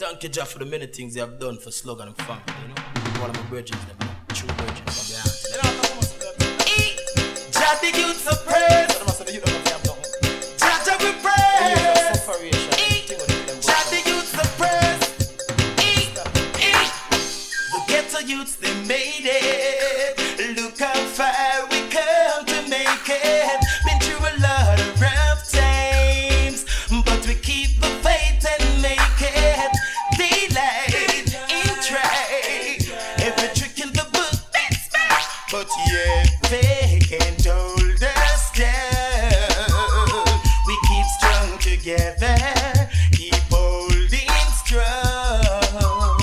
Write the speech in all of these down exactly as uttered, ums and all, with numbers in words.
Thank you, Jah, for the many things you have done for Slogan and family, you know. One of my bridges, them true bridges from the heart. Jah, the youth of praise. Jah, Jah, we praise. Jah, the youth of praise. The ghetto youths, they made it. Look how far we come to make it. Been through a lot of rough times, but we keep the faith and make it. Daylight in try, every trick in the book that's back, but yet they can't hold us down. We keep strong together, keep holding strong.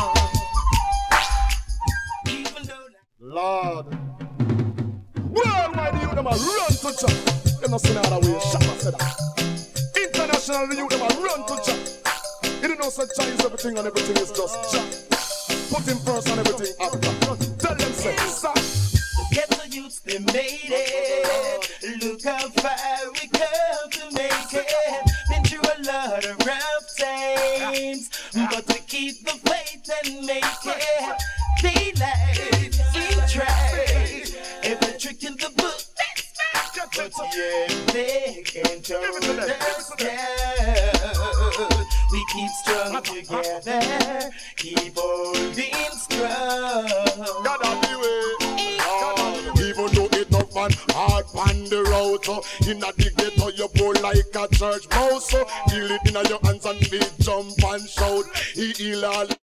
Even though Lord, worldwide the youth them a run to Jah. Them not see no other way. Shaka said that. International the youth them a run to Jah. You don't know such Jah is everything and everything is just Jah. Put him first and everything after. Tell them say, stop. the ghetto youths, they made it. Look how far we come to make it. Been through a lot of rough times, but we keep the faith and make it. Daylight in try, every trick in the book that's back, but yeah, they can't hold us down. We keep strong together, keep holding strong. Gotta be way. Oh, even though it not man hard on the road, so in a the ghetto you go like a church mouse. So heal it in your hands and feet, jump and shout. He heal all.